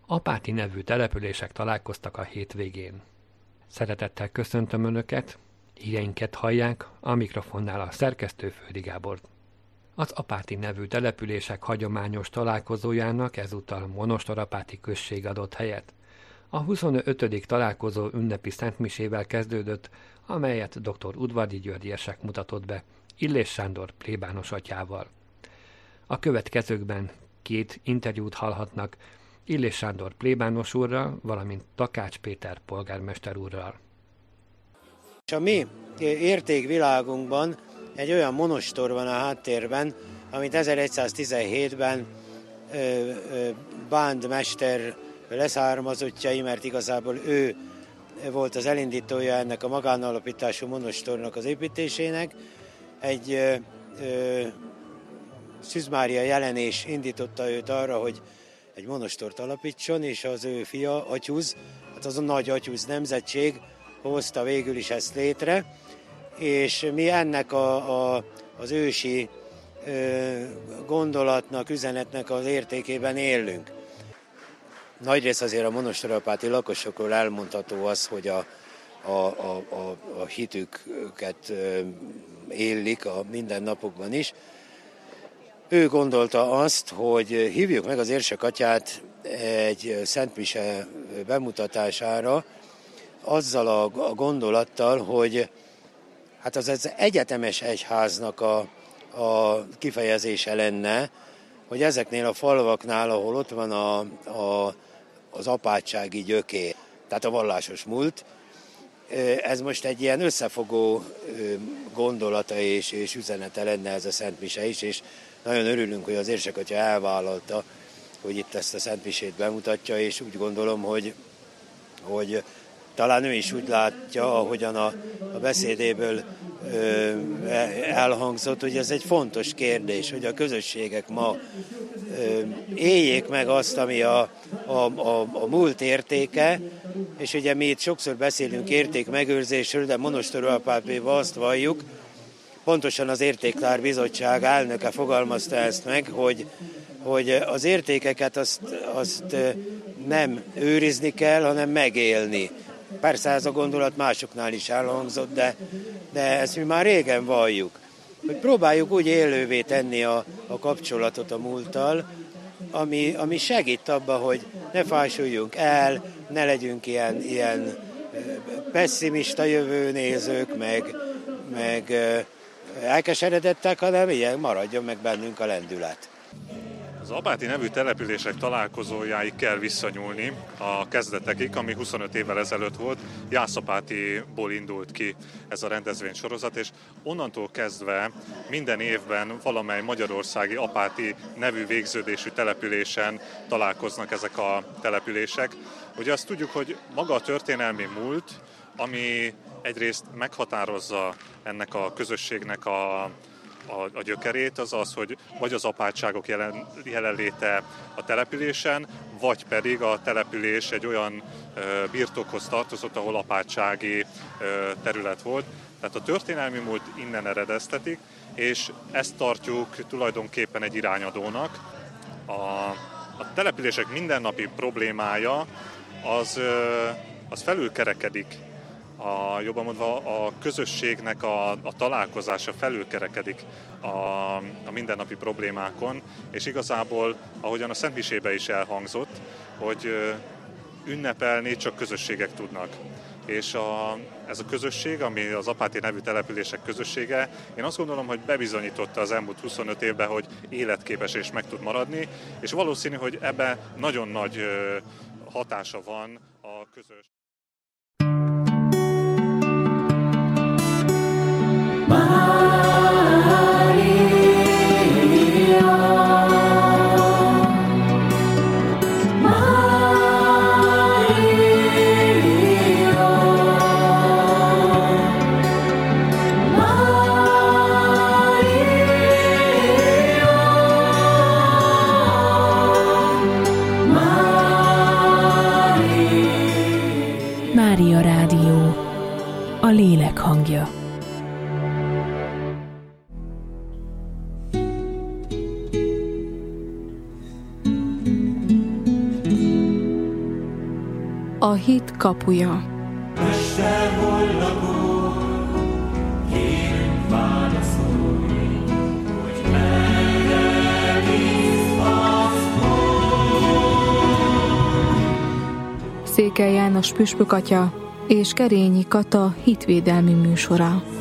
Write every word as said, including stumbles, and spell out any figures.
Apáti nevű települések találkoztak a hétvégén. Szeretettel köszöntöm Önöket, híreinket hallják, a mikrofonnál a szerkesztő Földi Gábor. Az Apáti nevű települések hagyományos találkozójának ezúttal Monostorapáti község adott helyet. A huszonötödik találkozó ünnepi szentmisével kezdődött, amelyet dr. Udvardi György érsek mutatott be, Illés Sándor plébános atyával. A következőkben két interjút hallhatnak Illés Sándor plébános úrral, valamint Takács Péter polgármester úrral. A mi értékvilágunkban egy olyan monostor van a háttérben, amit ezeregyszáztizenhétben ö, ö, Bánd mester leszármazottjai, mert igazából ő volt az elindítója ennek a magánalapítású monostornak az építésének. Egy ö, ö, Szűz Mária jelenés indította őt arra, hogy egy monostort alapítson, és az ő fia, Atyúz, hát az a nagy Atyúz nemzetség hozta végül is ezt létre, és mi ennek a, a, az ősi ö, gondolatnak, üzenetnek az értékében élünk. Nagyrészt azért a monostorapáti lakosokról elmondható az, hogy a, a, a, a, a hitüket élik a mindennapokban is. Ő gondolta azt, hogy hívjuk meg az érsek atyát egy szentmise bemutatására, azzal a gondolattal, hogy hát az, az egyetemes egyháznak a, a kifejezése lenne, hogy ezeknél a falvaknál, ahol ott van a, a, az apátsági gyökér, tehát a vallásos múlt, ez most egy ilyen összefogó gondolata és, és üzenete lenne ez a szentmise is, és nagyon örülünk, hogy az érsek atya elvállalta, hogy itt ezt a szentmisét bemutatja, és úgy gondolom, hogy, hogy talán ő is úgy látja, ahogyan a, a beszédéből ö, elhangzott, hogy ez egy fontos kérdés, hogy a közösségek ma ö, éljék meg azt, ami a, a, a, a múlt értéke, és ugye mi itt sokszor beszélünk értékmegőrzésről, de Monostorapátban azt valljuk, pontosan az Értéktár Bizottság elnöke fogalmazta ezt meg, hogy, hogy az értékeket azt, azt nem őrizni kell, hanem megélni. Persze ez a gondolat másoknál is elhangzott, de, de ezt mi már régen valljuk. Hogy próbáljuk úgy élővé tenni a, a kapcsolatot a múlttal, ami, ami segít abba, hogy ne fásuljunk el, ne legyünk ilyen, ilyen pesszimista jövőnézők, meg, meg elkeseredettek, hanem ilyen maradjon meg bennünk a lendület. Az apáti nevű települések találkozójáig kell visszanyúlni a kezdetekig, ami huszonöt évvel ezelőtt volt. Jászapátiból indult ki ez a rendezvénysorozat, és onnantól kezdve minden évben valamely magyarországi apáti nevű végződésű településen találkoznak ezek a települések. Ugye azt tudjuk, hogy maga a történelmi múlt, ami egyrészt meghatározza ennek a közösségnek a, a, a gyökerét, az az, hogy vagy az apátságok jelen, jelenléte a településen, vagy pedig a település egy olyan ö, birtokhoz tartozott, ahol apátsági ö, terület volt. Tehát a történelmi múlt innen eredeztetik, és ezt tartjuk tulajdonképpen egy irányadónak. A, a települések mindennapi problémája az, ö, az felülkerekedik. A, jobban mondva a közösségnek a, a találkozása felülkerekedik a, a mindennapi problémákon, és igazából, ahogyan a szentmisében is elhangzott, hogy ünnepelni csak közösségek tudnak. És a, ez a közösség, ami az apáti nevű települések közössége, én azt gondolom, hogy bebizonyította az elmúlt huszonöt évben, hogy életképes és meg tud maradni, és valószínű, hogy ebben nagyon nagy hatása van a közös. Mária Rádió, a lélek hangja. a hit kapuja. Mester, hol lakol, kérünk válaszolni, hogy merre bízhatsz Székely János püspök atya és Kerényi Kata hitvédelmi műsora.